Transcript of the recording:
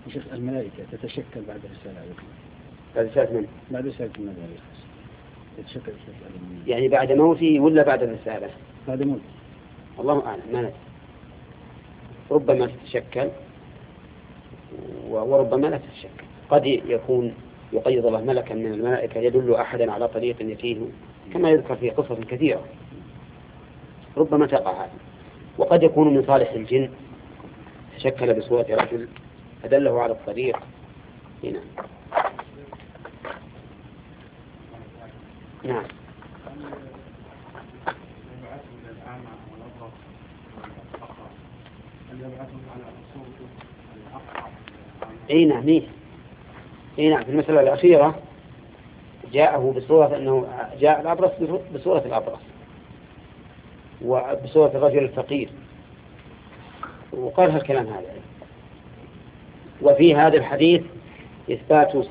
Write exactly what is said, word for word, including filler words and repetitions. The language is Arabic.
شيخ الملائكة تتشكل بعد رسالة بعد رسالة من؟ بعد رسالة النبي تتشكل يعني بعد موته ولا بعد الرسالة؟ بعد موته الله أعلم ما ندري، ربما تتشكل وربما لا تتشكل. قد يكون يقيض الله ملكا من الملائكة يدل أحدا على طريق يتيه كما يذكر في قصص كثيرة، ربما تقع. وقد يكون من صالح الجن تشكل بصورة رجل أدله على الطريق هنا. نعم. اي نعم اي نعم. في المسألة الأخيرة جاءه بصورة أنه جاء الأبرص بصورة الأبرص وبصورة الرجل الفقير، وقال هالكلام هذا. وفي هذا الحديث إثبات